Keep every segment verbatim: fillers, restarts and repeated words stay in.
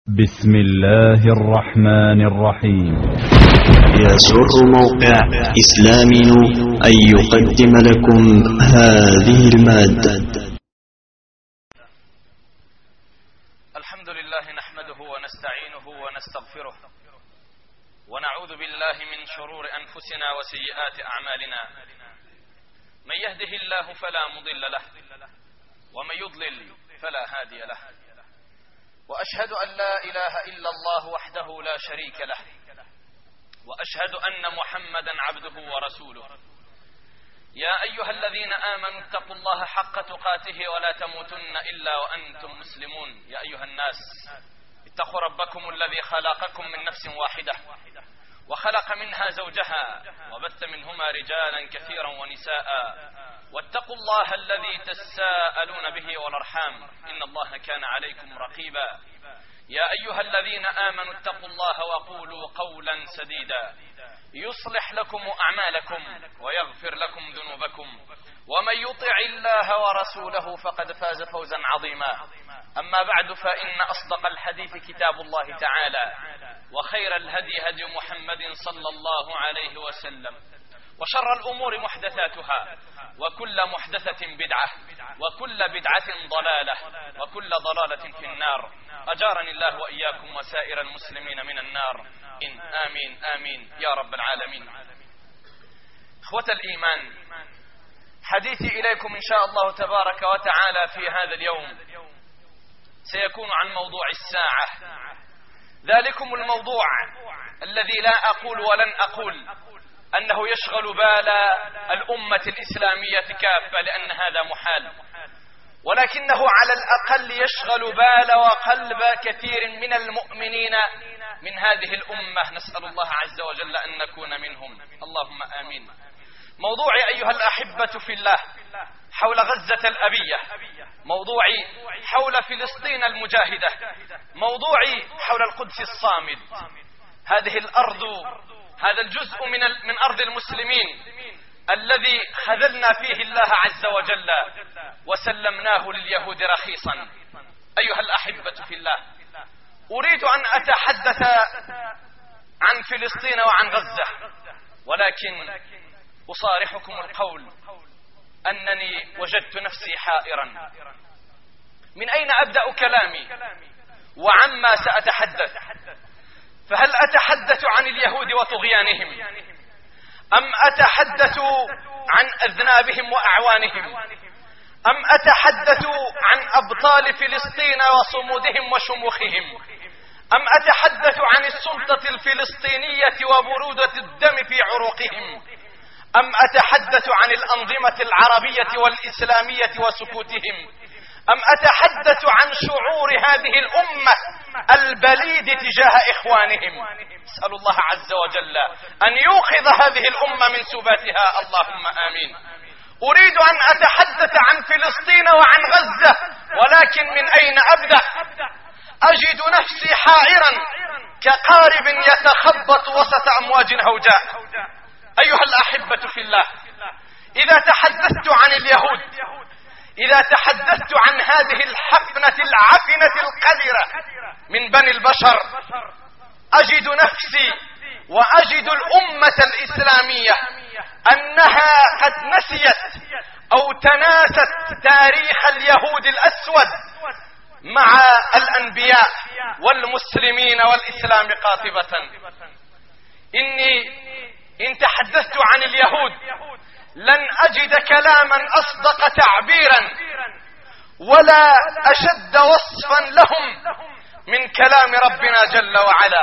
بسم الله الرحمن الرحيم. يسر موقع إسلامي أن يقدم لكم هذه المادة. الحمد لله نحمده ونستعينه ونستغفره ونعوذ بالله من شرور أنفسنا وسيئات أعمالنا. من يهده الله فلا مضل له ومن يضلل فلا هادي له، وأشهد أن لا إله إلا الله وحده لا شريك له، وأشهد أن محمدا عبده ورسوله. يا أيها الذين آمنوا اتقوا الله حق تقاته ولا تموتن إلا وأنتم مسلمون. يا أيها الناس اتقوا ربكم الذي خلقكم من نفس واحدة وخلق منها زوجها وبث منهما رجالا كثيرا ونساء، واتقوا الله الذي تساءلون به والأرحام إن الله كان عليكم رقيبا. يا أيها الذين آمنوا اتقوا الله وقولوا قولا سديدا يصلح لكم أعمالكم ويغفر لكم ذنوبكم، ومن يطع الله ورسوله فقد فاز فوزا عظيما. أما بعد، فإن أصدق الحديث كتاب الله تعالى، وخير الهدي هدي محمد صلى الله عليه وسلم، وشر الأمور محدثاتها، وكل محدثة بدعة، وكل بدعة ضلالة، وكل ضلالة في النار. أجارني الله وإياكم وسائر المسلمين من النار، إن آمين آمين يا رب العالمين. إخوة الإيمان، حديثي إليكم إن شاء الله تبارك وتعالى في هذا اليوم سيكون عن موضوع الساعة. ذلكم الموضوع الذي لا أقول ولن أقول أنه يشغل بال الأمة الإسلامية كافة، لأن هذا محال، ولكنه على الأقل يشغل بال وقلب كثير من المؤمنين من هذه الأمة. نسأل الله عز وجل أن نكون منهم، اللهم آمين. موضوعي أيها الأحبة في الله حول غزة الأبية، موضوعي حول فلسطين المجاهدة، موضوعي حول القدس الصامد. هذه الأرض، هذا الجزء من من أرض المسلمين الذي خذلنا فيه الله عز وجل وسلمناه لليهود رخيصا. أيها الأحبة في الله، أريد أن أتحدث عن فلسطين وعن غزة، ولكن أصارحكم القول أنني وجدت نفسي حائرا. من أين أبدأ كلامي وعما سأتحدث؟ فهل أتحدث عن اليهود وطغيانهم، أم أتحدث عن أذنابهم وأعوانهم، أم أتحدث عن أبطال فلسطين وصمودهم وشموخهم، أم أتحدث عن السلطة الفلسطينية وبرودة الدم في عروقهم، أم أتحدث عن الأنظمة العربية والإسلامية وسكوتهم، أم أتحدث عن شعور هذه الأمة البليد تجاه إخوانهم؟ أسأل الله عز وجل أن يوقظ هذه الأمة من سباتها، اللهم آمين. أريد أن أتحدث عن فلسطين وعن غزة، ولكن من أين أبدأ؟ أجد نفسي حائرا كقارب يتخبط وسط أمواج هوجاء. أيها الأحبة في الله، إذا تحدثت عن اليهود، إذا تحدثت عن هذه الحفنة العفنة القذرة من بني البشر، أجد نفسي وأجد الأمة الإسلامية أنها قد نسيت أو تناست تاريخ اليهود الأسود مع الأنبياء والمسلمين والإسلام قاطبة. إني إن تحدثت عن اليهود لن أجد كلاما أصدق تعبيرا ولا أشد وصفا لهم من كلام ربنا جل وعلا.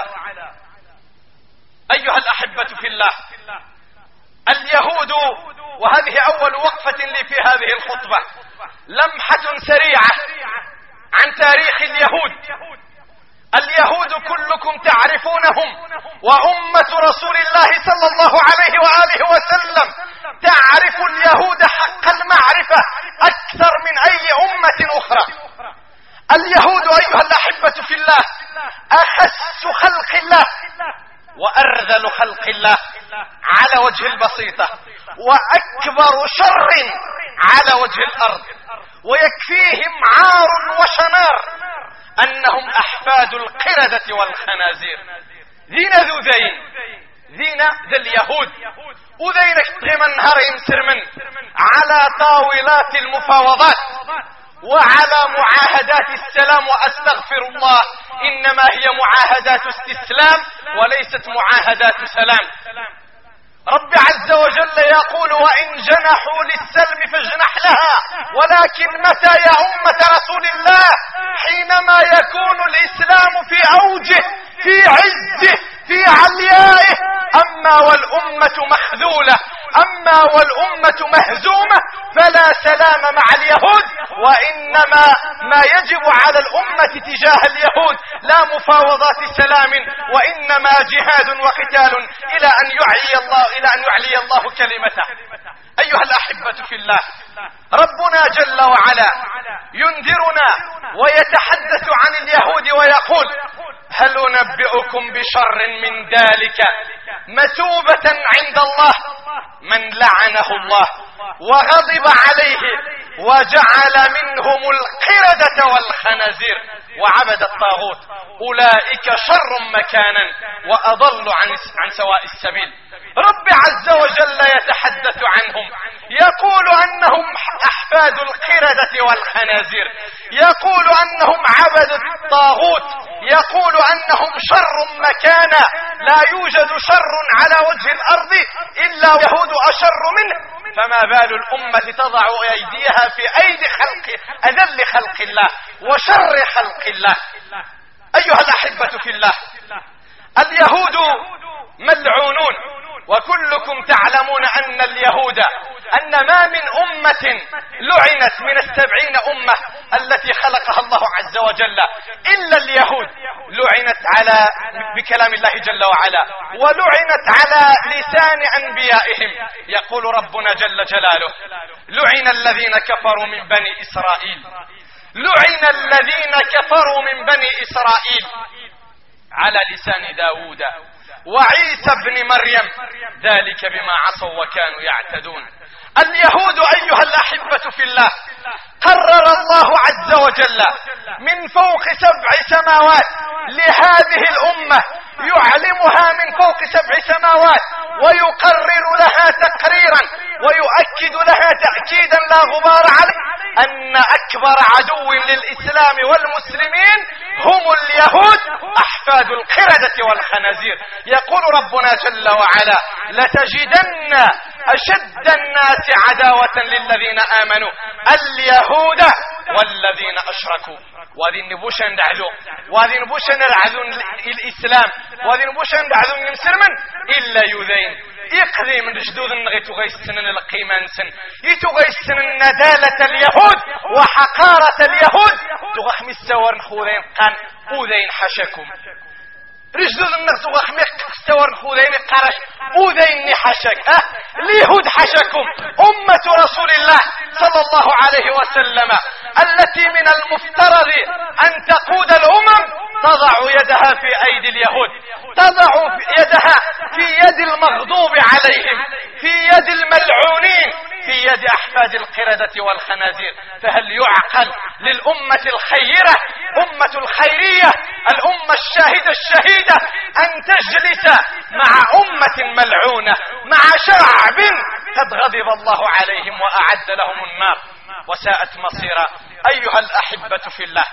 أيها الأحبة في الله، اليهود، وهذه أول وقفة لي في هذه الخطبة، لمحة سريعة عن تاريخ اليهود. اليهود كلكم تعرفونهم، وأمة رسول الله صلى الله عليه وآله وسلم تعرف اليهود حق المعرفة أكثر من أي أمة أخرى. اليهود أيها الأحبة في الله أخس خلق الله وأرذل خلق الله على وجه البسيطة، وأكبر شر على وجه الأرض، ويكفيهم عار وشنار أنهم أحفاد القردة والخنازير. ذين ذو ذين ذين ذا اليهود وذينك تغيم نهار يمسر من على طاولات المفاوضات وعلى معاهدات السلام، وأستغفر الله إنما هي معاهدات استسلام وليست معاهدات سلام. رب عز وجل يقول وإن جنحوا للسلم فاجنح لها، ولكن متى يا أمة رسول الله؟ حينما يكون الإسلام في أوجه، في عزه، في عليائه. أما والأمة مخذولة، أما والأمة مهزومة، فلا سلام مع اليهود. وإنما ما يجب على الأمة تجاه اليهود لا مفاوضات سلام، وإنما جهاد وقتال إلى أن يعلي الله إلى أن يعلي الله كلمته. أيها الأحبة في الله، ربنا جل وعلا ينذرنا ويتحدث عن اليهود ويقول هل أنبئكم بشر من ذلك مثوبة عند الله من لعنه الله وغضب عليه وجعل منهم القردة والخنازير وعبد الطاغوت، أولئك شر مكانا وأضل عن عن سواء السبيل. رب عز وجل يتحدث عنهم يقول أنهم أحفاد القردة والخنازير، يقول أنهم عبد الطاغوت، يقول أنهم شر مكانا. لا يوجد شر على وجه الأرض إلا يهود أشر منه، فما بال الأمة تضع أيديها في أيدي خلق أذل خلق الله وشر خلق الله. أيها الأحبة في الله، اليهود ملعونون، وكلكم تعلمون أن اليهود أن ما من أمة لعنت من السبعين أمة التي خلقها الله عز وجل إلا اليهود، لعنت على بكلام الله جل وعلا ولعنت على لسان أنبيائهم. يقول ربنا جل جلاله لعن الذين كفروا من بني إسرائيل، لعن الذين كفروا من بني إسرائيل على لسان داود وعيسى بن مريم ذلك بما عصوا وكانوا يعتدون. اليهود أيها الأحبة في الله قرر الله عز وجل من فوق سبع سماوات لهذه الأمة، يعلمها من فوق سبع سماوات ويقرر لها تقريرا ويؤكد لها تأكيدا لا غبار عليه أن أكبر عدو للإسلام والمسلمين هم اليهود أحفاد القردة والخنازير. يقول ربنا جل وعلا لتجدن أشد الناس عداوة للذين آمنوا اليهود والذين أشركوا. وهذه نبوش ندعذو وهذه نبوش نرعذو الإسلام وهذه نبوش ندعذو المسلمين إلا يذين يقضي من جدود النغيتو غيستن القيمان سن يتو غيستن ندالة اليهود وحقارة اليهود تغخمي السوار نخوذين قان أوذين حشكم رجدود النغتو غخمي السوار نخوذين قرش أوذين حشك أه اليهود حشكم. أمة رسول الله صلى الله عليه وسلم التي من المفترض أن تقود الأمم تضع يدها في أيدي اليهود، تضع يدها في يد المغضوب عليهم، في يد الملعونين، في يد أحفاد القردة والخنازير. فهل يعقل للأمة الخيرة أمة الخيرية الأمة الشاهدة الشهيدة أن تجلس مع أمة ملعونة مع شعب قد غضب الله عليهم وأعد لهم النار وساءت مصيرا؟ أيها الأحبة في الله،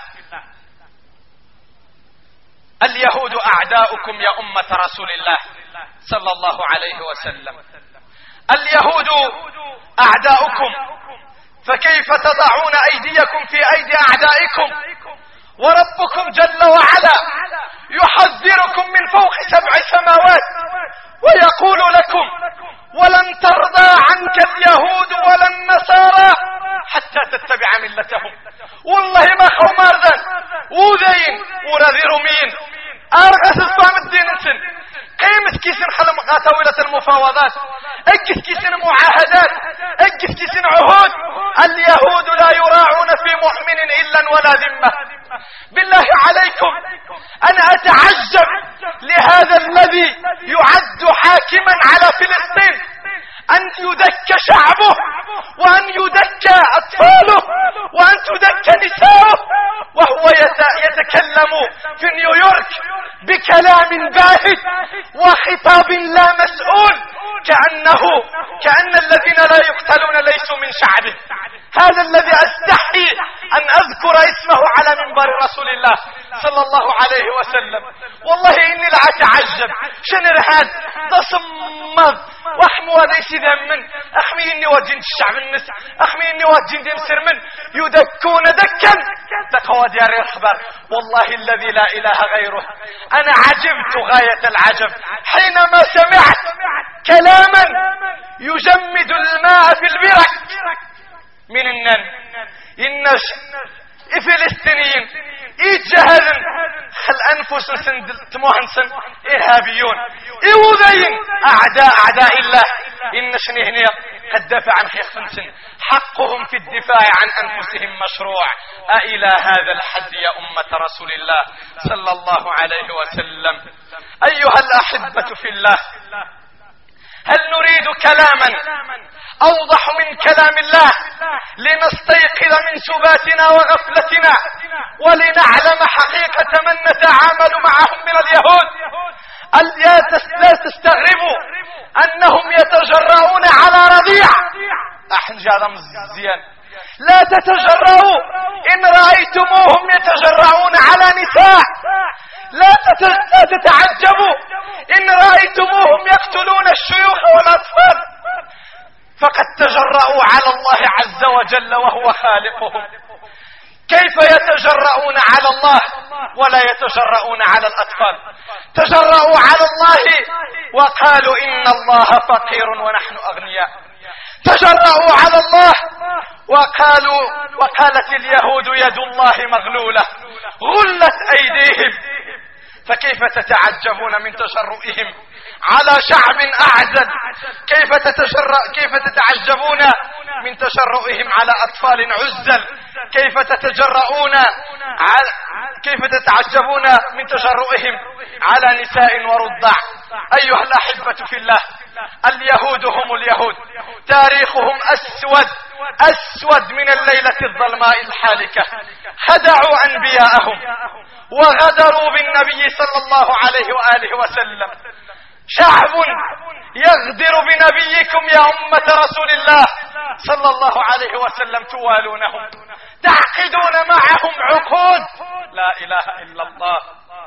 اليهود أعداؤكم يا أمة رسول الله صلى الله عليه وسلم، اليهود أعداؤكم، فكيف تضعون أيديكم في أيدي أعدائكم وربكم جل وعلا يحذركم من فوق سبع سماوات ويقول لكم ولن ترضى عنك اليهود ولا النصارى حتى تتبع ملتهم. والله ما خو مارذن وذين ورذي رومين أرغس الصام الدين انسن قيمة كيسن خلم طاولة المفاوضات، اجس كيسن معاهدات، اجس كيسن عهود. اليهود لا يراعون في مؤمن إلا ولا ذمة. بالله عليكم أنا أتعجب لهذا الذي يعد حاكما على فلسطين أن يدك شعبه وأن يدك أطفاله وأن تدك نساؤه وهو يتكلم في نيويورك بكلام باهت وخطاب لا مسؤول كأنه كأن الذين لا يقتلون ليسوا من شعبه. هذا الذي أستحي أن أذكر اسمه على منبر رسول الله صلى الله عليه وسلم. والله إني لأتعجب شنر هاد تصمد وحمو ليس ذمن أخمي إني وجنت الشعب النس أخمي إني وجنت مصر من يدكون دكا تقوى ديار الخبر. والله الذي لا إله غيره أنا عجبت غاية العجب حينما سمعت كلاما يجمد الماء في البرك من النن إن الفلسطينيين يتجهلن خل أنفس تموهنسن إرهابيون إيوذين أعداء أعداء الله إن شنهنيا قد دفع عن خيخنسن حقهم في الدفاع عن أنفسهم مشروع. أإلى هذا الحد يا أمة رسول الله صلى الله عليه وسلم. أيها الأحبة في الله، هل نريد كلاما أوضح من كلام الله لنستيقظ من سباتنا وغفلتنا ولنعلم حقيقة من نتعامل معهم من اليهود؟ لا تستغربوا أنهم يتجرؤون على رضيع أحنجار مزيان. لا تتجرؤوا إن رأيتموهم يتجرؤون على نساء. لا تتعجبوا إن رأيتموهم يقتلون الشيوخ والأطفال، فقد تجرؤوا على الله عز وجل وهو خالقهم. كيف يتجرؤون على الله ولا يتجرؤون على الأطفال؟ تجرؤوا على الله وقالوا إن الله فقير ونحن أغنياء. تجرؤوا على الله وقالوا وقالت اليهود يد الله مغلولة غلت أيديهم. فكيف تتعجبون من تجرؤهم على شعب أعزل؟ كيف تتجرأ كيف تتعجبون من تجرؤهم على أطفال عزل؟ كيف تتجرؤون على كيف تتعجبون من تجرؤهم على نساء ورضع؟ أيها الأحبة في الله، اليهود هم اليهود، تاريخهم أسود أسود من الليلة الظلماء الحالكة. خدعوا أنبياءهم وغدروا بالنبي صلى الله عليه وآله وسلم. شعب يغدر بنبيكم يا أمة رسول الله صلى الله عليه وسلم توالونهم، تعقدون معهم عقود. لا إله إلا الله.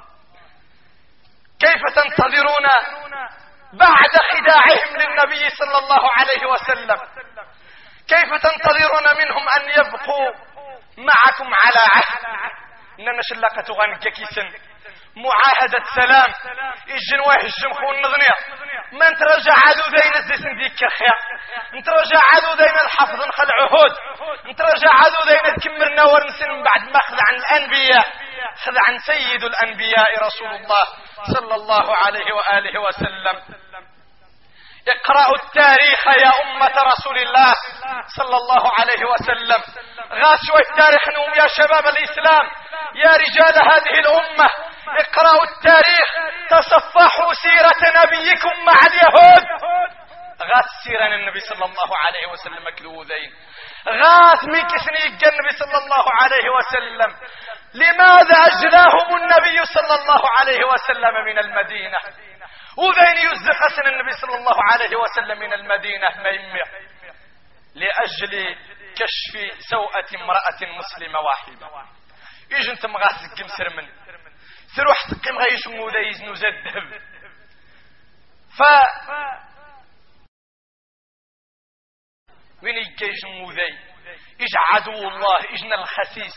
كيف تنتظرون بعد خداعهم للنبي صلى الله عليه وسلم؟ كيف تنتظرون منهم أن يبقوا معكم على عهد؟ إننا شلقة غنككيسن معاهدة سلام الجنواه الجمخ والنغنية ما نترجع عدو ذين الزيسن ديك كخيا، نترجع عدو ذين الحفظ نخل عهود، نترجع عدو ذين تكمرنا ورنسن بعد ما خذ عن الأنبياء، خذ عن سيد الأنبياء رسول الله صلى الله عليه وآله وسلم. اقرأوا التاريخ يا أمة رسول الله صلى الله عليه وسلم. غاسوا التاريخ نوم يا شباب الإسلام، يا رجال هذه الأمة، اقرأوا التاريخ، تصفحوا سيرة نبيكم مع اليهود. غاث سيرة النبي صلى الله عليه وسلم كلوذين، غاث ميكسني النبي صلى الله عليه وسلم. لماذا أجلاهم النبي صلى الله عليه وسلم من المدينة؟ وذين يزدق أسن النبي صلى الله عليه وسلم من المدينة ميمة لأجل كشف سوءة امرأة مسلمة واحدة. يجي انت مغاسك مسر من تروح تقيم غيش موديز نزدهب. ف وين يجيش مودي إج عدو الله إجنا الخسيس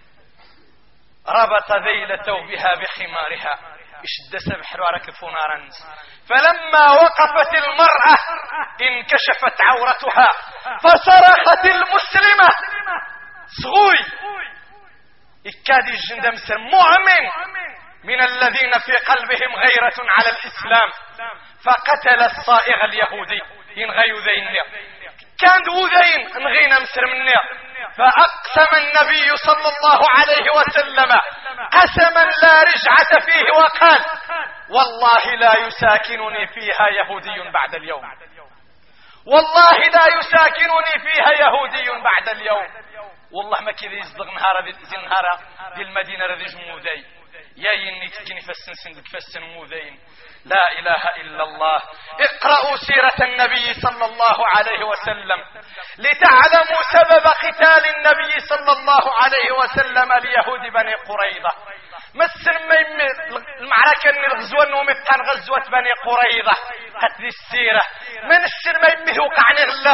ربط ذيلته بها بخمارها اشد سبح وركف نارا. فلما وقفت المرأة انكشفت عورتها فصرخت المسلمة صغوي إكاد الجندم سر مؤمن من الذين في قلبهم غيرة على الإسلام، فقتل الصائغ اليهودي ينغيو ذين كان ذوذين نغينا مسر مني. فأقسم النبي صلى الله عليه وسلم قسما لا رجعة فيه وقال والله لا يساكنني فيها يهودي بعد اليوم، والله لا يساكنني فيها يهودي بعد اليوم. والله ما كذا يصدق نهار ذي النهار دي المدينة رذي جمودي يا يني تكني فالسنسن فالسن موذين. لا إله إلا الله. اقرأوا سيرة النبي صلى الله عليه وسلم لتعلموا سبب قتال النبي صلى الله عليه وسلم ليهود بني قريظة. مسن المعركة الغزوة ومتقن غزوة بني قريظة قتل السيرة من السر ما يمه وقعني الله،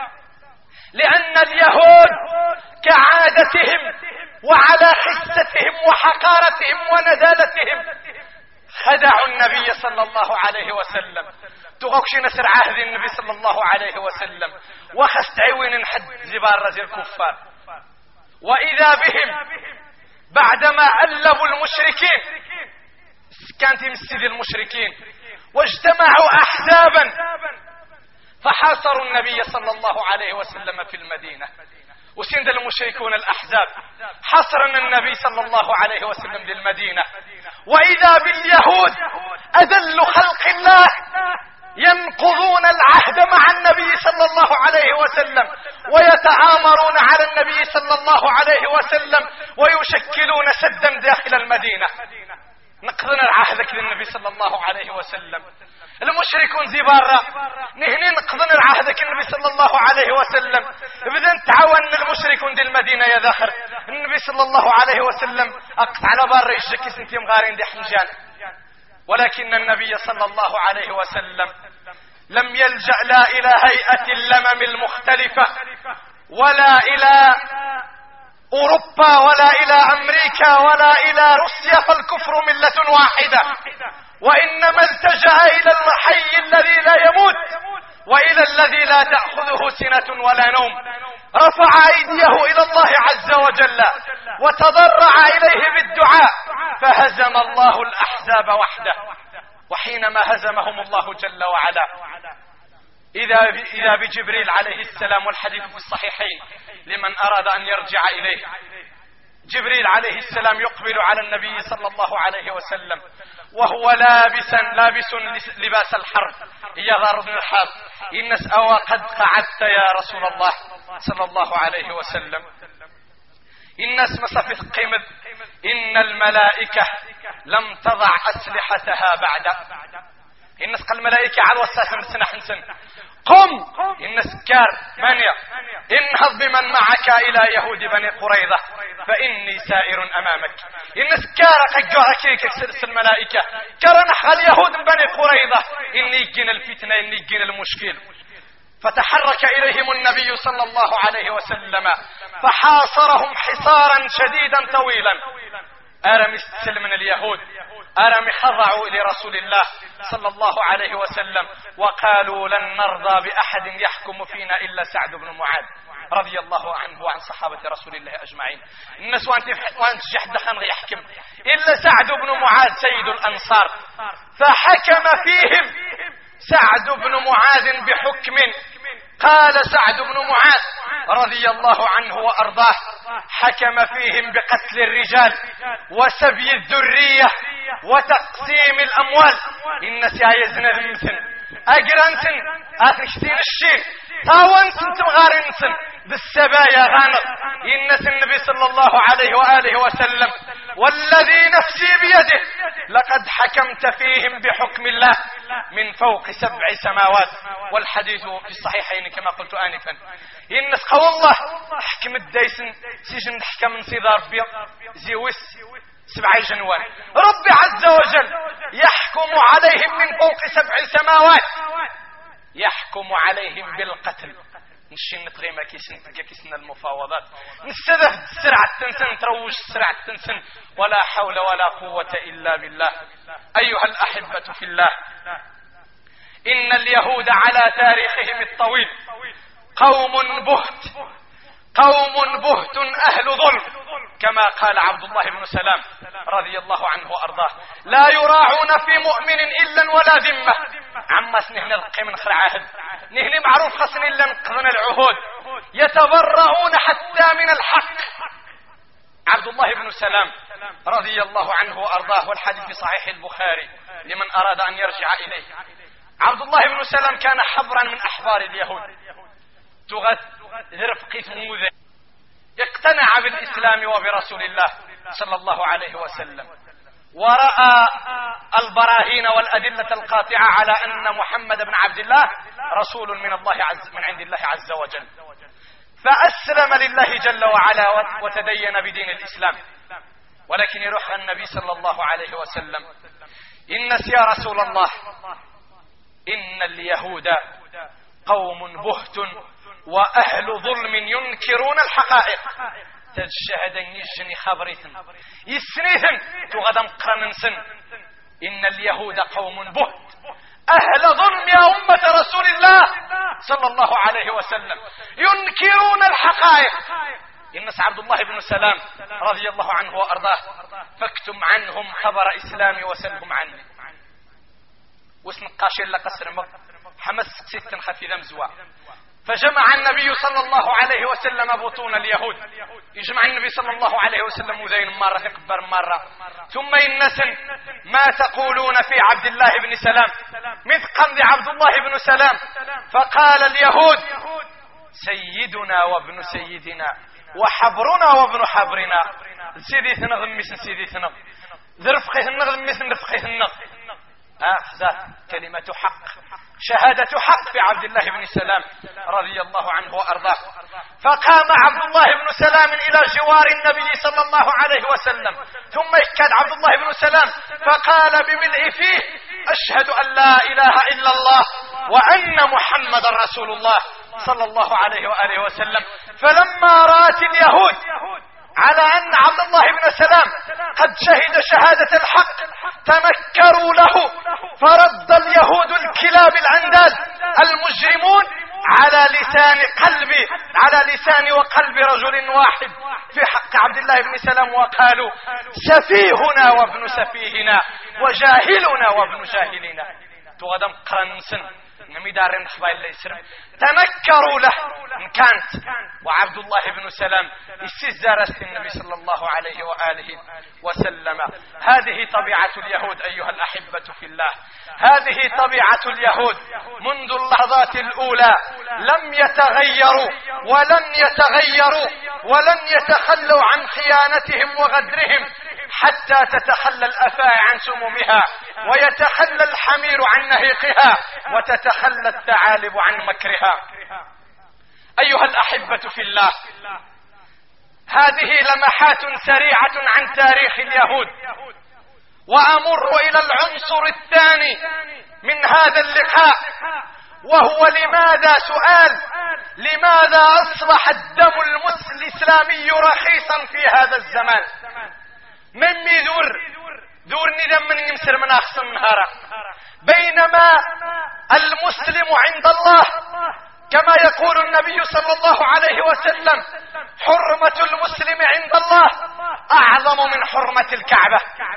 لأن اليهود كعادتهم وعلى خستهم وحقارتهم ونزالتهم خدعوا النبي صلى الله عليه وسلم. تغوكش نسر عهد النبي صلى الله عليه وسلم وخست عوين حد زبار رزي الكفار. وإذا بهم بعدما ألبوا المشركين كانت مسجد المشركين واجتمعوا أحزابا فحاصروا النبي صلى الله عليه وسلم في المدينة. وسند المشركون الأحزاب حصرنا النبي صلى الله عليه وسلم للمدينة، وإذا باليهود أذل خلق الله ينقضون العهد مع النبي صلى الله عليه وسلم ويتآمرون على النبي صلى الله عليه وسلم ويشكلون سدا داخل المدينة. نقضنا العهد كذا النبي صلى الله عليه وسلم. المشركون زي برا نهني نقضنا العهد كذا النبي صلى الله عليه وسلم. بدن تعاون المشركون دي المدينة يا ذاخر النبي صلى الله عليه وسلم أقطع على برا يشكي سنتيم غارين دي حنجان. ولكن النبي صلى الله عليه وسلم لم يلجأ لا إلى هيئة اللمم المختلفة ولا إلى أوروبا ولا إلى أمريكا ولا إلى روسيا، فالكفر ملة واحدة، وإنما التجأ إلى الحي الذي لا يموت وإلى الذي لا تأخذه سنة ولا نوم. رفع أيديه إلى الله عز وجل وتضرع إليه بالدعاء فهزم الله الأحزاب وحده. وحينما هزمهم الله جل وعلا إذا إذا بجبريل عليه السلام، والحديث في الصحيحين لمن أراد أن يرجع إليه. جبريل عليه السلام يقبل على النبي صلى الله عليه وسلم وهو لابسا لابس لباس الحرب هي غار بن الحرب. إنس أو قد قعدت يا رسول الله صلى الله عليه وسلم. إنس مصفت قيمة إن الملائكة لم تضع أسلحتها بعد. إنس قال الملائكة على وساسا من سنة حنسن قم إن سكار مانيا انهض بمن معك إلى يهود بني قريظة فإني سائر أمامك. إن سكار قجارك كسرس الملائكة كرنح اليهود بني قريظة إني يجين الفتنة إني يجين المشكل. فتحرك إليهم النبي صلى الله عليه وسلم فحاصرهم حصارا شديدا طويلا. أرم استسلم من اليهود، أرم خضعوا لرسول الله صلى الله عليه وسلم وقالوا لن نرضى بأحد يحكم فينا إلا سعد بن معاذ رضي الله عنه وعن صحابة رسول الله أجمعين. الناس وانت جحد خان يحكم إلا سعد بن معاذ سيد الأنصار. فحكم فيهم سعد بن معاذ بحكم قال سعد بن معاذ رضي الله عنه وأرضاه حكم فيهم بقتل الرجال وسبي الذرية وتقسيم الأموال. إن سيازن ذمسن أجرانسن أثنشتين الشيء تاوانسن تمغارنسن بالسبايا غانر. إن النبي صلى الله عليه وآله وسلم والذي نفسي بيده لقد حكمت فيهم بحكم الله من فوق سبع سماوات. والحديث في الصحيحين كما قلت آنفا. إن قول الله حكم الدايسن سجن حكم من صيد ربي زيوس سبع جنوان. رب عز وجل يحكم عليهم من فوق سبع سماوات يحكم عليهم بالقتل. نشي نطغي ما كيسن كيسن المفاوضات نستذف السرعة تنسن تروج السرعة تنسن ولا حول ولا قوة إلا بالله. أيها الأحبة في الله، إن اليهود على تاريخهم الطويل قوم بهت قوم بهت أهل ظلم كما قال عبد الله بن سلام رضي الله عنه وأرضاه لا يراعون في مؤمن إلا ولا ذمة. عما سنهن القي من خلع عهد نهن معروف خصن إلا نقضن العهود يتبرؤون حتى من الحق. عبد الله بن سلام رضي الله عنه وأرضاه، والحديث في صحيح البخاري لمن أراد أن يرجع إليه. عبد الله بن سلام كان حبرا من أحبار اليهود تغث ذرفقيت موذى اقتنع بالإسلام وبرسول الله صلى الله عليه وسلم، ورأى البراهين والأدلة القاطعة على أن محمد بن عبد الله رسول من الله عز من عند الله عز وجل، فأسلم لله جل وعلا وتدين بدين الإسلام. ولكن يروح النبي صلى الله عليه وسلم إنس يا رسول الله إن اليهود قوم بهت وأهل ظلم ينكرون الحقائق تجشهدين يجني خبريثن يسنيثن تغدم قرننسن إن اليهود قوم بهت أهل ظلم يا أمة رسول الله صلى الله عليه وسلم ينكرون الحقائق. إنس عبد الله بن سلام رضي الله عنه وأرضاه فاكتم عنهم خبر إسلامي وسلهم عني وسنقاشي لقصر مق حمس ست خفيذا مزوا. فجمع النبي صلى الله عليه وسلم بطون اليهود، يجمع النبي صلى الله عليه وسلم مزين مرة في قبر مرة. ثم إنس ما تقولون في عبد الله بن سلام مثل قمد عبد الله بن سلام؟ فقال اليهود سيدنا وابن سيدنا وحبرنا وابن حبرنا سيدي ثنغ مثل سيدي ثنغ ذرفقه النغ مثل رفقه النغ. هذا كلمة حق شهادة حق في عبد الله بن سلام رضي الله عنه وأرضاه. فقام عبد الله بن سلام إلى جوار النبي صلى الله عليه وسلم ثم اكد عبد الله بن سلام فقال بملء فيه أشهد أن لا إله إلا الله وأن محمد رسول الله صلى الله عليه وآله وسلم. فلما رأت اليهود على أن عبد الله بن سلام قد شهد شهادة الحق تنكروا له، فرد اليهود الكلاب العندال المجرمون على لسان قلبي على لسان وقلب رجل واحد في حق عبد الله بن سلام وقالوا سفيهنا وابن سفيهنا وجاهلنا وابن جاهلنا. تغدم قرنسن نمي دارين خبايل اللي يسرم تنكروا له إن كانت. وعبد الله بن سلام استزارست النبي صلى الله عليه وآله وسلم. هذه طبيعة اليهود أيها الأحبة في الله، هذه طبيعة اليهود منذ اللحظات الأولى لم يتغيروا ولن يتغيروا ولن يتخلوا عن خيانتهم وغدرهم حتى تتخلى الأفاعي عن سمومها ويتخلى الحمير عن نهيقها وتتخلى الثعالب عن مكرها. أيها الأحبة في الله، هذه لمحات سريعة عن تاريخ اليهود، وأمر إلى العنصر الثاني من هذا اللقاء، وهو لماذا سؤال لماذا أصبح الدم الإسلامي رخيصا في هذا الزمان؟ من ميدور دور ندم من يمسر من أخصم نهارا، بينما المسلم عند الله كما يقول النبي صلى الله عليه وسلم حرمة المسلم عند الله أعظم من حرمة الكعبة.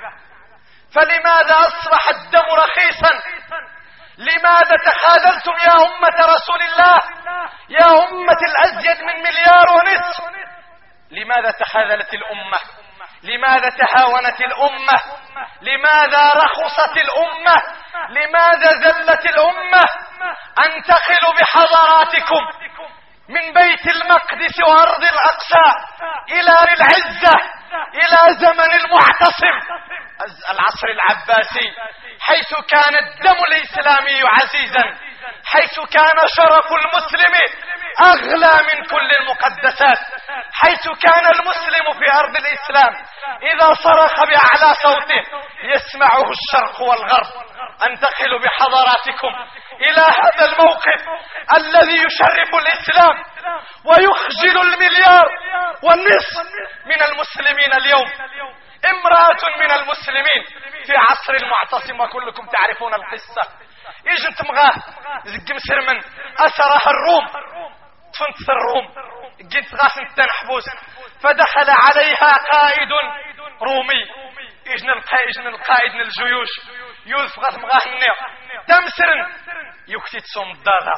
فلماذا أصبح الدم رخيصا؟ لماذا تخاذلتم يا أمة رسول الله، يا أمة الأزيد من مليار ونصف؟ لماذا تخاذلت الأمة؟ لماذا تهاونت الأمة؟ لماذا رخصت الأمة؟ لماذا ذلت الأمة؟ انتقلوا بحضاراتكم من بيت المقدس وأرض الأقصى إلى العزة، إلى زمن المعتصم العصر العباسي، حيث كان الدم الإسلامي عزيزا، حيث كان شرف المسلم أغلى من كل المقدسات، حيث كان المسلم في أرض الإسلام إذا صرخ بأعلى صوته يسمعه الشرق والغرب. انتقلوا بحضاراتكم إلى هذا الموقف الذي يشرف الإسلام ويخجل المليار والنصف من المسلمين اليوم. امرأة من المسلمين في عصر المعتصم وكلكم تعرفون القصة، يجن تمغاه زق مسرمن أسرها الروم، تفنت الروم جيت غاسن تنحبوس، فدخل عليها قائد رومي، يجن القائد يجن القائد من الجيوش يوسف غاس مغاه النير تمسرن يكتي تصوم الدادا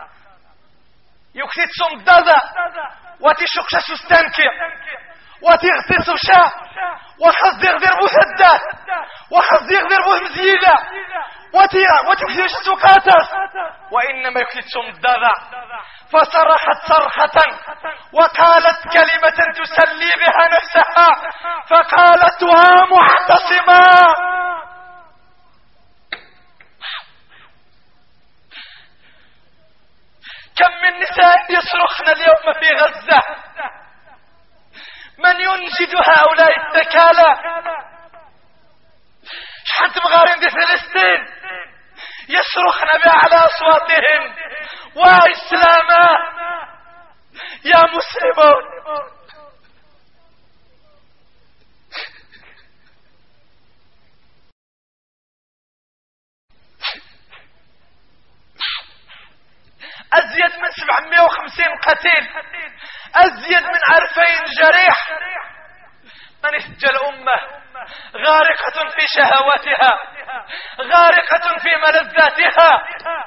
يكتي تصوم الدادا وتشك سستانكي وتغتص شاء وخص يغدر بوثدات وخص يغدر بوث مزيدة وتيا وتكثير سكاتا وإنما يكثير الدادا، فصرخت صرخة وقالت كلمة تسلي بها نفسها، فقالت: ها معتصما. كم من نساء يصرخن اليوم في غزة، من ينجد هؤلاء التكالى؟ شحال مغارين دي فلسطين يصرخن بأعلى أصواتهن: وإسلاما يا مسلمون. أزيد من سبعمائة وخمسين قتيل، أزيد من ألفين جريح. من احتج الأمة غارقة في شهواتها، غارقة في ملذاتها.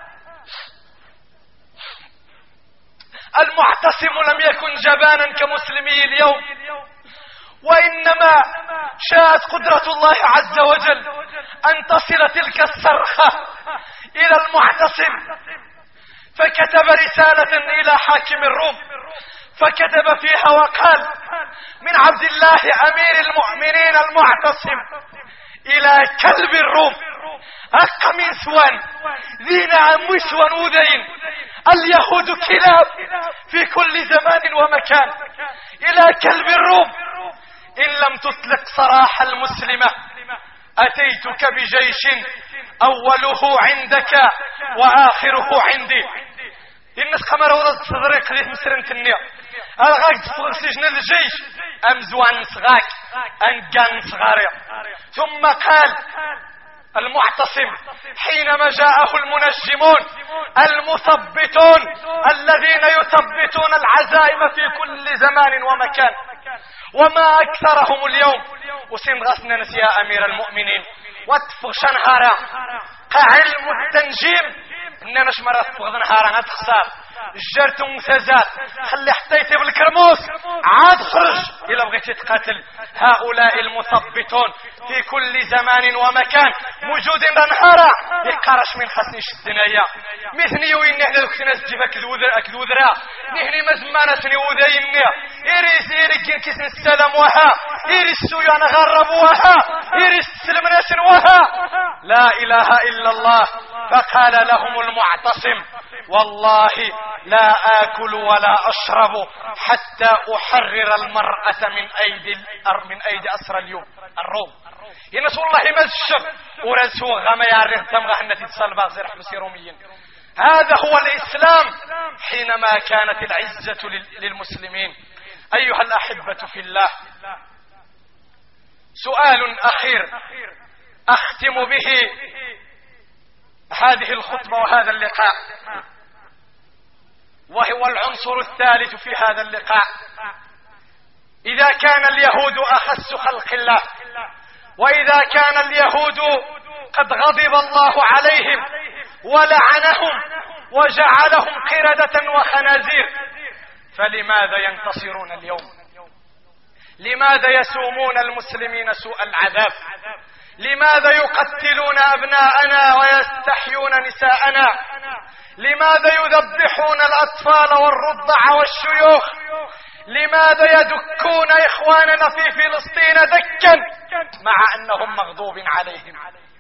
المعتصم لم يكن جبانا كمسلمي اليوم، وإنما شاءت قدرة الله عز وجل أن تصل تلك الصرخة إلى المعتصم، فكتب رسالة إلى حاكم الروم، فكتب فيها وقال: من عبد الله أمير المؤمنين المعتصم إلى كلب الروم أق من سوان ذي نعم وسوان وذين، اليهود كلاب في كل زمان ومكان، إلى كلب الروم إن لم تطلق سراح المسلمة أتيتك بجيش أوله عندك وآخره عندي. الناس خمر ورد صدري قديت مسرنت النية ألغاك تفغل سجن الجيش أمزوان نصغاك أنقان صغاري. ثم قال المعتصم حينما جاءه المنجمون المثبتون الذين يثبتون العزائم في كل زمان ومكان، وما أكثرهم اليوم، وسين غسنا نسيا أمير المؤمنين واتفغ شنهارا كعلم التنجيم إننا شمرا تفغ نهارا هتخسار جرت مسازات خلي حطيتي بالكرموس عاد خرج إلا بغيتي تقاتل. هؤلاء المثبتون في كل زمان ومكان موجودين نهارا يقارش من خاصني شدنايا مثني وين نحن كنا نجيب كذوذر اكذوذرا نحن مزمانه سني وذيني إيريس إيريك كيس السلام وها إيريس سويا نغرب وها إيريس سلم ناس وها. لا إله إلا الله. فقال لهم المعتصم: والله لا آكل ولا أشرب حتى أحرر المرأة من أيدي من أيدي أسرى اليوم الروم. ينسوا الله ما الشب ورسوا غما يعرف تمغى حنا تتصل باغزي رحمة روميين. هذا هو الإسلام حينما كانت العزة للمسلمين. أيها الأحبة في الله، سؤال أخير أختم به هذه الخطبة وهذا اللقاء، وهو العنصر الثالث في هذا اللقاء. إذا كان اليهود أخس خلق الله، وإذا كان اليهود قد غضب الله عليهم ولعنهم وجعلهم قردة وخنازير، فلماذا ينتصرون اليوم؟ لماذا يسومون المسلمين سوء العذاب؟ لماذا يقتلون أبناءنا ويستحيون نساءنا؟ لماذا يذبحون الأطفال والرضع والشيوخ؟ لماذا يدكون إخواننا في فلسطين دكا مع أنهم مغضوب عليهم؟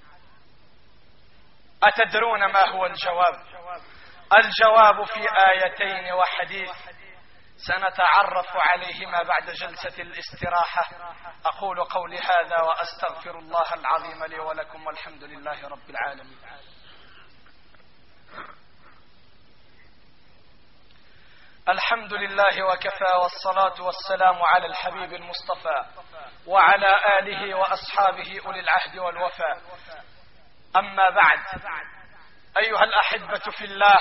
أتدرون ما هو الجواب؟ الجواب في آيتين وحديث سنتعرف عليهما بعد جلسة الاستراحة. أقول قولي هذا وأستغفر الله العظيم لي ولكم، والحمد لله رب العالمين. الحمد لله وكفى، والصلاة والسلام على الحبيب المصطفى وعلى آله وأصحابه أولي العهد والوفاء. أما بعد، أيها الأحبة في الله،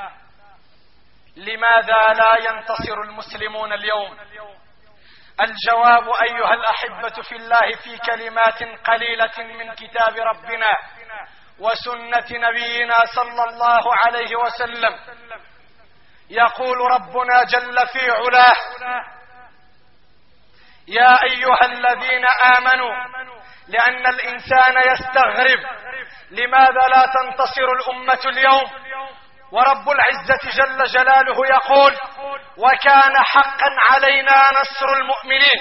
لماذا لا ينتصر المسلمون اليوم؟ الجواب أيها الأحبة في الله في كلمات قليلة من كتاب ربنا وسنة نبينا صلى الله عليه وسلم. يقول ربنا جل في علاه: يا أيها الذين آمنوا لأن الإنسان يستغرب لماذا لا تنتصر الأمة اليوم، ورب العزة جل جلاله يقول: وكان حقا علينا نصر المؤمنين.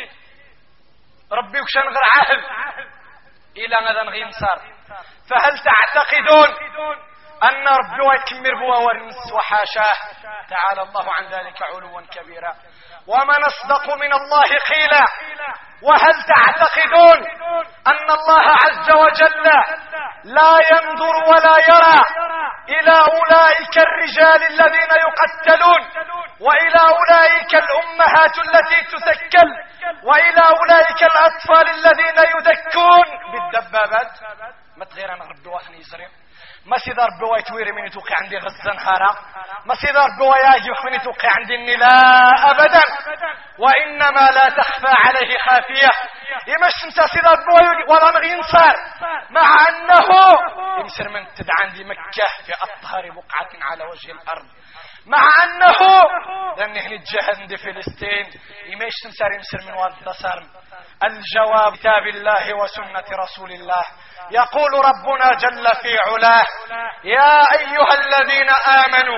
ربي وكشان غير عهد إلى غدا غينصر. فهل تعتقدون أن ربي ويكمر بوا ورنس وحاشاه تعالى الله عن ذلك علوا كبيرا؟ ومن أصدق من الله قيلا. وهل تعتقدون أن الله عز وجل لا ينظر ولا يرى إلى أولئك الرجال الذين يقتلون، وإلى أولئك الأمهات التي تسكل، وإلى أولئك الأطفال الذين يدكون بالدبابات؟ ما تغير أنا ربي واخني يزري، ما سيدار ربي ويتويري من يتوقع عندي غزة نهارا، ما سيدار ربي وياجي من يتوقع عندي إني لا أبدا، وإنما لا تخفى عليه خافية. يمش سمسا سيدار ربي ولا نغينصار، مع أنه يمسر من تدعى عندي مكة في أطهر بقعة على وجه الأرض، مع أنه لأن هنا الجهد عند فلسطين يمش سمسار يمسر من واد دصار. الجواب كتاب الله وسنة رسول الله. يقول ربنا جل في علاه: يا أيها الذين آمنوا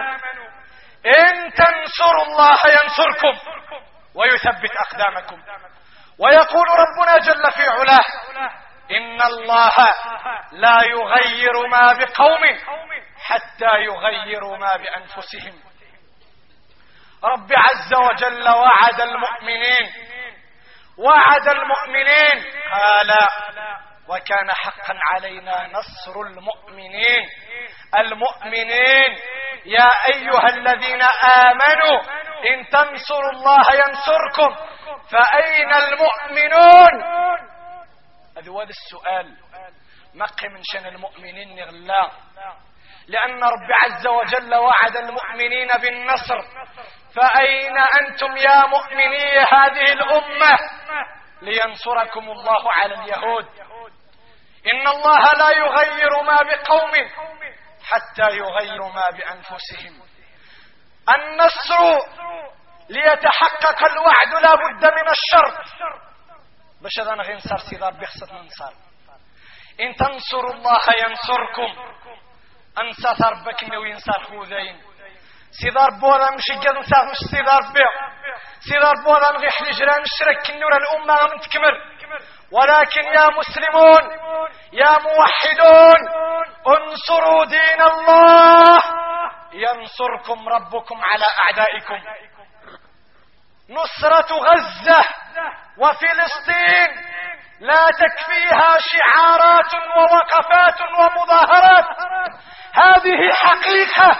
إن تنصروا الله ينصركم ويثبت أقدامكم. ويقول ربنا جل في علاه: إن الله لا يغير ما بقوم حتى يغيروا ما بأنفسهم. رب عز وجل وعد المؤمنين وعد المؤمنين قال: وكان حقا علينا نصر المؤمنين. المؤمنين يا أيها الذين آمنوا إن تنصروا الله ينصركم، فأين المؤمنون؟ هذا هو السؤال. مقي من شان المؤمنين نغلا، لأن رب عز وجل وعد المؤمنين بالنصر. فأين أنتم يا مؤمني هذه الأمة لينصركم الله على اليهود؟ إن الله لا يغير ما بقوم حتى يغيروا ما بأنفسهم. النصر ليتحقق الوعد لا بد من الشرط باش هذا غينصر سيدار بخصة ننصر. إن تنصروا الله ينصركم. أنصر ربك إنه ينصر خوذين. سيدار بولا مش يقدر نصر مش سيدار بيع. سيدار بولا نغيح لجران نشرك النور الأمة من تكمل. ولكن يا مسلمون يا موحدون انصروا دين الله ينصركم ربكم على أعدائكم. نصرة غزة وفلسطين لا تكفيها شعارات ووقفات ومظاهرات، هذه حقيقة.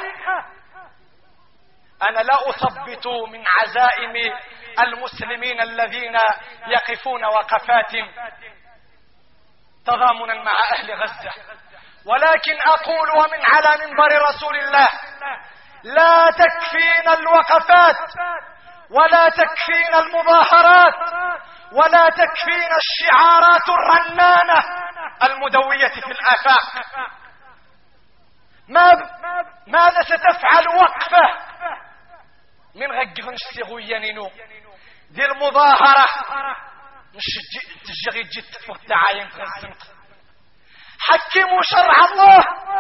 أنا لا أثبت من عزائم المسلمين الذين يقفون وقفات تضامنا مع أهل غزة، ولكن أقول ومن على منبر رسول الله: لا تكفينا الوقفات، ولا تكفينا المظاهرات، ولا تكفينا الشعارات الرنانة المدوية في الآفاق. ماذا ستفعل وقفة من غيرنش سيغويانينو دي المظاهرة مش تجي جيت تفوت الدعاية تغزمت؟ حكموا شرع الله،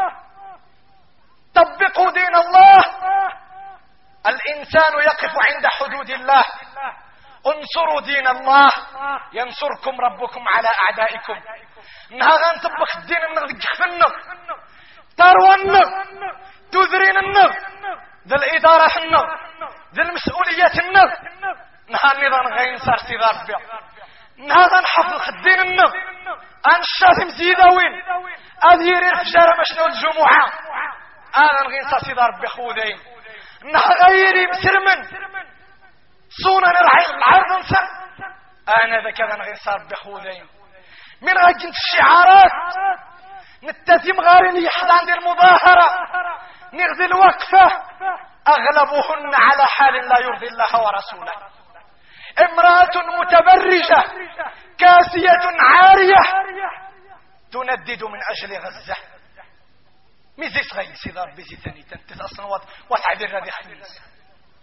طبقوا دين الله. الإنسان يقف عند حدود الله. انصروا دين الله ينصركم ربكم على أعدائكم. نها غنطبق الدين نغدق في النغ تروى النغ تذرين النغ ذا الإدارة النغ ذا المسؤوليات النغ. نها النظام غينصر سيدار بيع. نها غنحفظ الدين النغ أنشاثم زيداوين أذيري الفجارة مشنو الجمعة أنا غينصر سيدار بيع خوذين. نها غيري مسرمن صونا نرعي العرض نسر أنا ذا كذا غينصر بخوذين. من غاجنت الشعارات نتتم غارين يحد عند المظاهرة نغذي الوقفة أغلبهن على حال لا يرضي الله ورسوله. امرأة متبرجة كاسية عارية تندد من أجل غزة. ميزيس غي سيدار بيزي ثاني تنتز أصلا واتعذر هذه خميس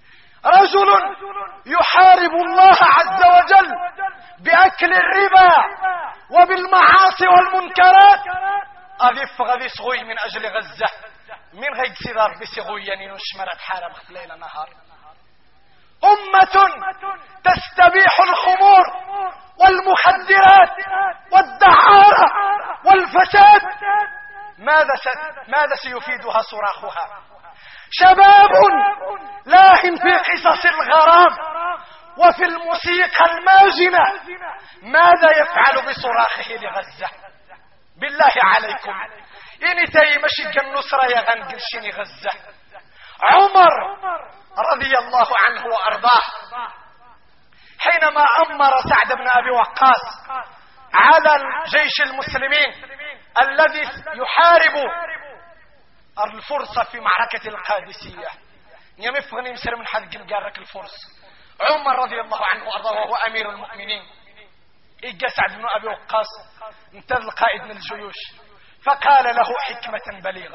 رجل يحارب الله عز وجل بأكل الربا وبالمعاصي والمنكرات أذف غذي صغوي من أجل غزة من غير سيدار بسغوي يعني نشمرت حالة ليلة نهار. أمة تستبيح الخمور والمخدرات والدعارة والفساد، ماذا س... ماذا سيفيدها صراخها؟ شباب لاهٍ في قصص الغرام وفي الموسيقى الماجنة، ماذا يفعل بصراخه لغزة؟ بالله عليكم إني تاي مشي النصرة يا غنقلشيني غزة. عمر رضي الله عنه وأرضاه حينما أمر سعد بن أبي وقاص على الجيش المسلمين الذي يحارب الفرس في معركة القادسية، يمفغني مسر من حد قارك الفرس، عمر رضي الله عنه وأرضاه وهو أمير المؤمنين إجا سعد بن أبي وقاص انتظر قائد من الجيوش فقال له حكمة بليغة: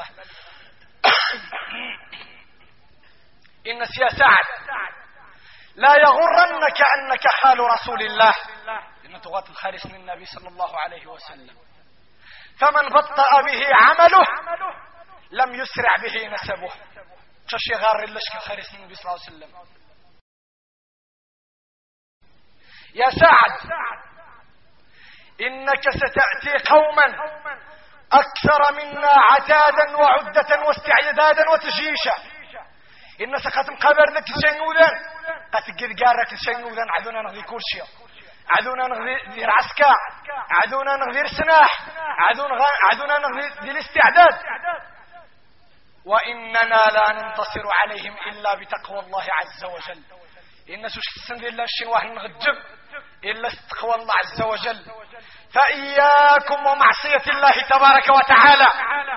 إن يا سعد لا يغرنك أنك خال رسول الله، إن تغاة الخالص من النبي صلى الله عليه وسلم، فمن بطأ به عمله لم يسرع به نسبه. تشي غار اللشك الخالص من النبي صلى الله عليه وسلم. يا سعد إنك ستأتي قوما أكثر منا عتادا وعدة واستعدادا وتجيشا، إن سقط مقابر لك الشنودان قتقد قارك الشنودان عدونا نغذي كورشيا، عدونا نغذي العسكر، عدونا نغذي السلاح، عدونا نغذي الاستعداد، وإننا لا ننتصر عليهم إلا بتقوى الله عز وجل. إن سوش السند إلا الشنواه نغجب إلا استقوى الله عز وجل. فإياكم ومعصية الله تبارك وتعالى،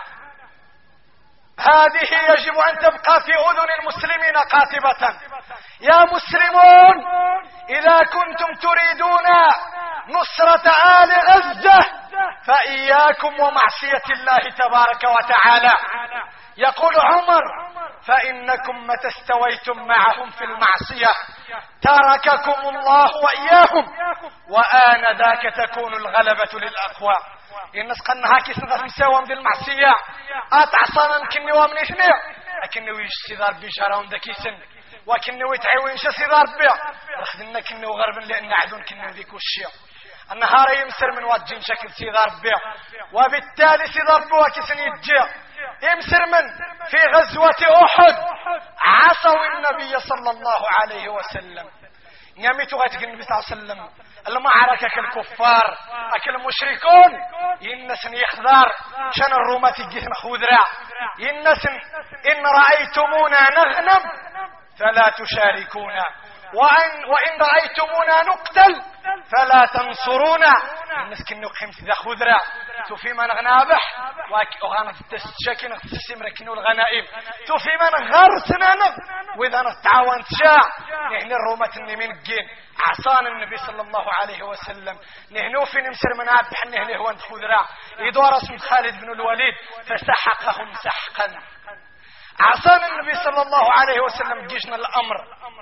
هذه يجب أن تبقى في أذن المسلمين قاطبة. يا مسلمون إذا كنتم تريدون نصرة آل غزة فإياكم ومعصية الله تبارك وتعالى. يقول عمر: فإنكم متى استويتم معهم في المعصية ترككم الله وإياهم، وآن ذاك تكون الغلبة للأقوى. الناس قلنا هاكي سنغف مساوام ذي المعصية أتعصانا كني وامني ثنية لكني ويش سيدار بيشارون ذاكي سن وكني ويتعوين شا سيدار بيع رخدنا كني وغربا لأن عدون كني ذيكو الشيء النهار يمسر من واجين شكل سيدار بيع، وبالتالي سيدار بواكي سن يتجيع يمسر من في غزوة أحد عصوا النبي صلى الله عليه وسلم. نياميتو غايتك النبي صلى الله عليه وسلم المعركة كالكفار أكل المشركون ينسن يخذار شان الرومات يجيثن خذرا ينسن إن رأيتمونا نغنم فلا تشاركونا، وإن, وإن رأيتمونا نقتل فلا تنصرونا. الناس كن نقيم ذا خذرا توفي من غنابح وغانا تستشاكين تسمر كنو الغنائم توفي من غرسنا نغ وإذا نتعاون تشاع نحن الرومة من الجين عصان النبي صلى الله عليه وسلم نحن في نمسر من عبح نحن هو خذرا يدور اسم خالد بن الوليد فسحقهم سحقا. عصان النبي صلى الله عليه وسلم جيشنا الأمر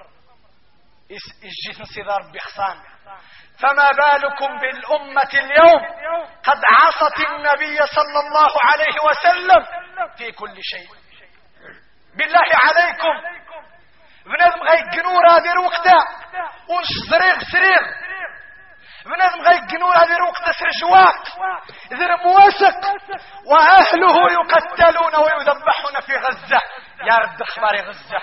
الجيش انصدار بإحسان، فما بالكم بالأمة اليوم قد عصت النبي صلى الله عليه وسلم في كل شيء. بالله عليكم بنادم غاي جنور هذه الوقتة ونش زريغ سريغ بنادم غاي جنور هذه الوقتة سرجواق ذر مواسق وأهله يقتلون ويذبحون في غزة. يا رد اخبار غزة.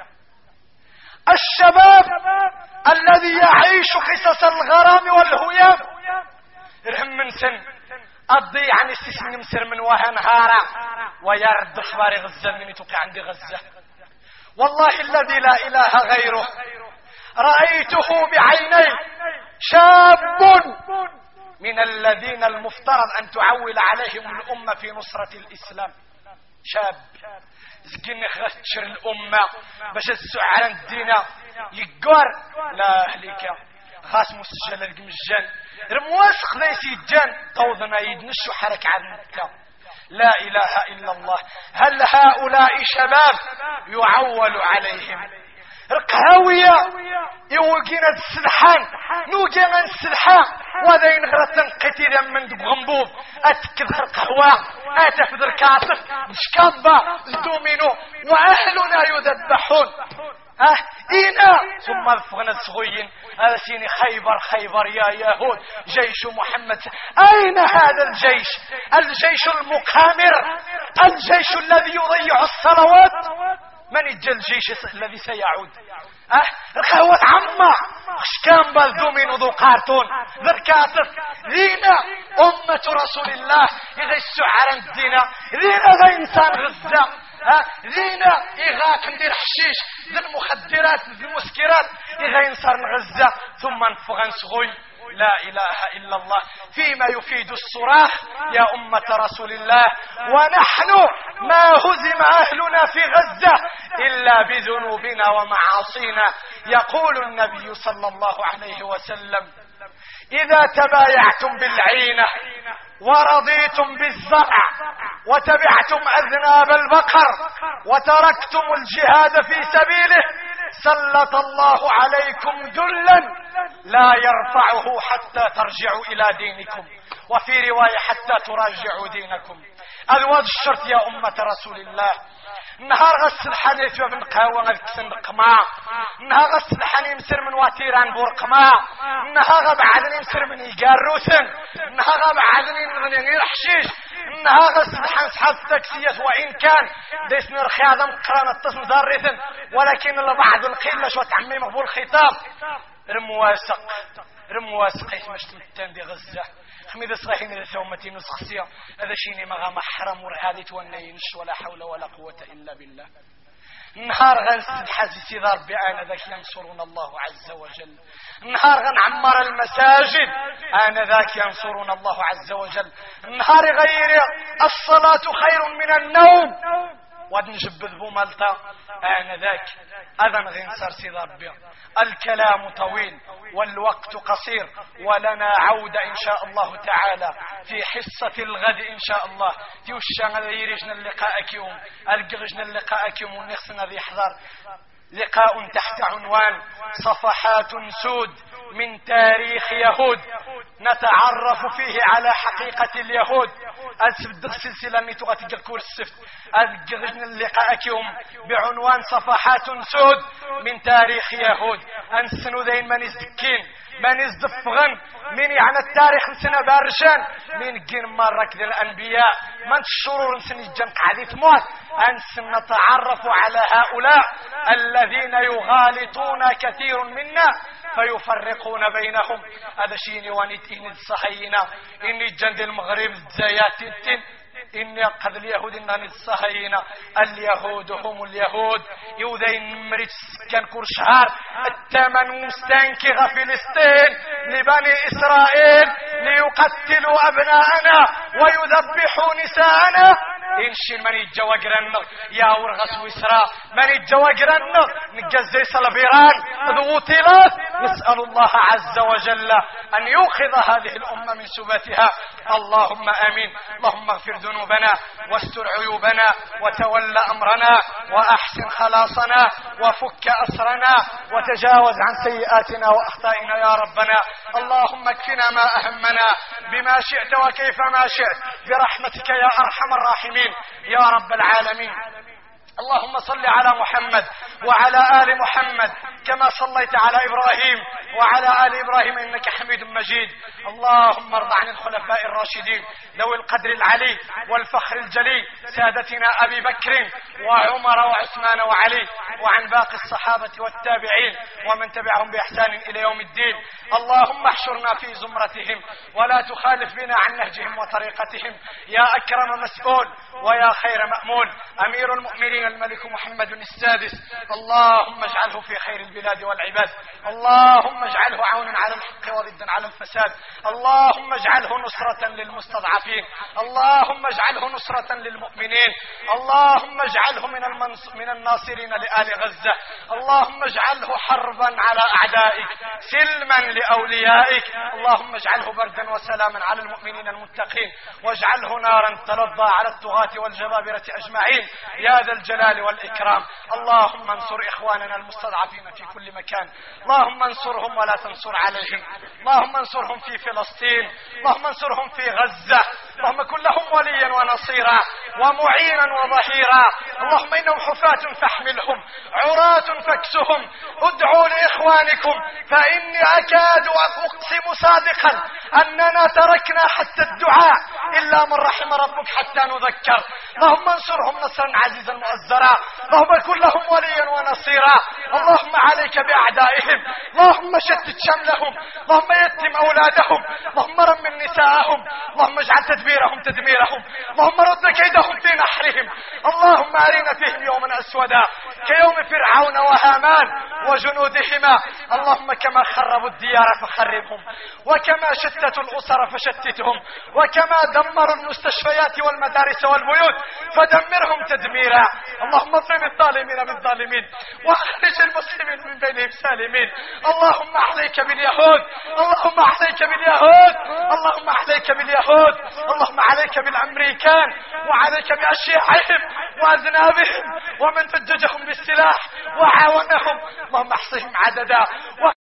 الشباب الذي يعيش قصص الغرام والهيام رهم من سن أضي عن السسن مسر من وها نهارا ويرد اخبار غزة من يتوقع عندي غزة. والله الذي لا إله غيره رأيته بعيني شاب من الذين المفترض أن تعول عليهم الأمة في نصرة الإسلام. شاب زكيني خشر الأمة باش السعر الدينة يقار لا أهلك خاص مسجل القمجان رمواسخ ذي سيجان طوضنا يدنشو حرك عن مكة. لا إله إلا الله. هل هؤلاء شباب يعول عليهم؟ رقهاوية يوقينا السلحان نوقينا السلحان وذين غرتن قتيلا من غنبوب اتكذر قهوة اتفذر كاسف مشكابة الدومينو واهلنا يذبحون اه اينا ثم الفغن الصغيين هذا سيني خيبر خيبر يا يهود جيش محمد. اين هذا الجيش؟ الجيش المقامر، الجيش الذي يضيع الصلوات. من يجي الجيش الذي سيعود؟ اه القهوة عمّا خشكام بالدومين وذو قارتون ذركاتف لينا أمة رسول الله إذا السعر الدينا لينا ذا إنسان غزة ها لينا إغاك ندير حشيش ذا المخدرات ذا المسكرات إذا إنسان غزة ثم انفغن صغوي. لا إله إلا الله فيما يفيد الصراخ يا أمة رسول الله. ونحن ما هزم أهلنا في غزة إلا بذنوبنا ومعاصينا. يقول النبي صلى الله عليه وسلم إذا تبايعتم بالعينة ورضيتم بالزرع وتبعتم أذناب البقر وتركتم الجهاد في سبيله سلط الله عليكم ذلا لا يرفعه حتى ترجعوا إلى دينكم، وفي رواية حتى تراجعوا دينكم. الواد الشرط يا أمة رسول الله. نهار غسل حديث وابن قهوة غسل قماع، نهار غسل حني مسر من واتيران بور قماع، نهار بعدني مسر من يقاروسن، نهار بعدني من يغير حشيش، نهار غسل حن صحاب التاكسيات وإن كان ديس نرخياضا مقرانة تصم ذارثن ولكن لبعض القلة شو تعمي مقبول الخطاب. رمواسق رمواسق يسمش تمتان دي غزة خميد صغيحين إذا ثومتي نسخصية هذا شيني مغا محرم ورهادي تونينش ولا حول ولا قوة إلا بالله. نهار غنسد حزي سيدة ربي آنا ذاك ينصرون الله عز وجل. نهار غنعمر المساجد آنا ذاك ينصرون الله عز وجل. نهار غير الصلاة خير من النوم واد نجبذ بومالتا آنا ذاك أذن غنصر سيدة ربي. الكلام طويل والوقت قصير ولنا عودة إن شاء الله تعالى في حصة الغد إن شاء الله. تيوشان يريجنا اللقاء كيوم القرجنا اللقاء كيوم ونخصنا ذي حضر لقاء تحت عنوان صفحات سود من تاريخ يهود نتعرف فيه على حقيقة اليهود. أسفد السلسلة ميتوغة تقول السفت أذكرنا اللقاء كيوم بعنوان صفحات سود من تاريخ يهود. أنسنو ذين من يزدكين من يزدفغن من يعني التاريخ نسنا بارشان من جن مرك ذي الأنبياء من الشرور نسن الجنق عديث موت. أنسن نتعرف على هؤلاء الذين يغالطون كثير منا فيفرقون بينهم. هذا شيني وانيتين الصحينا إني جند المغرب الزيات التن إني قد اليهود إنني الصهاينة. اليهود هم اليهود يوذين مريج سكان كل شهر الثمن مستنكغ فلسطين لبني إسرائيل ليقتلوا أبناءنا ويذبحوا نساءنا. إنشين من يتجوجرن يا ورغس ويسرا من يتجوجرن نجزي صلبيران ذوطلات. نسأل الله عز وجل أن يوخذ هذه الأمة من سباتها. اللهم آمين. اللهم اغفر ذنوبنا واستر عيوبنا وتولى أمرنا وأحسن خلاصنا وفك أسرنا وتجاوز عن سيئاتنا وأخطائنا يا ربنا. اللهم اكفنا ما أهمنا بما شئت وكيف ما شئت برحمتك يا أرحم الراحمين يا رب العالمين. اللهم صل على محمد وعلى آل محمد كما صليت على إبراهيم وعلى آل إبراهيم إنك حميد مجيد. اللهم ارض عن الخلفاء الراشدين ذوي القدر العلي والفخر الجلي سادتنا أبي بكر وعمر وعثمان وعلي وعن باقي الصحابة والتابعين ومن تبعهم بإحسان إلى يوم الدين. اللهم احشرنا في زمرتهم ولا تخالف بنا عن نهجهم وطريقتهم يا أكرم مسؤول ويا خير مأمول. أمير المؤمنين الملك محمد السادس اللهم اجعله في خير البلاد والعباد. اللهم اجعله عونا على الحق وضدا على الفساد. اللهم اجعله نصرة للمستضعفين. اللهم اجعله نصرة للمؤمنين. اللهم اجعله من, المنص... من الناصرين لآل غزة. اللهم اجعله حربا على أعدائك سلما لأوليائك. اللهم اجعله بردا وسلاما على المؤمنين المتقين واجعله نارا تلظى على الطغاة والجبابرة أجمعين يا ذا الجلال الجلال والإكرام. اللهم انصر إخواننا المستضعفين في كل مكان، اللهم انصرهم ولا تنصر عليهم، اللهم انصرهم في فلسطين، اللهم انصرهم في غزة، اللهم كن لهم وليا ونصيرا ومعينا وظهيرا. اللهم إنهم حفاة فاحملهم، عراة فاكسهم. ادعوا لإخوانكم، فإني أكاد أقسم صادقا أننا تركنا حتى الدعاء إلا من رحم ربك حتى نذكر. اللهم انصرهم نصرا عزيزا مؤزرا، اللهم كن لهم وليا ونصيرا. اللهم عليك بأعدائهم، اللهم شتت شملهم، اللهم يتم أولادهم، اللهم رمم نساءهم، اللهم اجعل تدبيرهم تدميرهم، اللهم رد كيدهم في نحرهم. اللهم أرنا فيهم يوما أسودا كيوم فرعون وهامان وجنودهما. اللهم كما خربوا الديار فخربهم، وكما شتتوا الأسر فشتتهم، وكما دمروا المستشفيات والمدارس والبيوت فدمرهم تدميرا. اللهم اظلم الظالمين بالظالمين واخرج المسلمين من بينهم سالمين. اللهم عليك باليهود، اللهم عليك باليهود، اللهم عليك باليهود، اللهم عليك بالأمريكان وعليك بأشياعهم وأذنابهم ومن فججهم بالسلاح وعاونهم. اللهم احصهم عددا.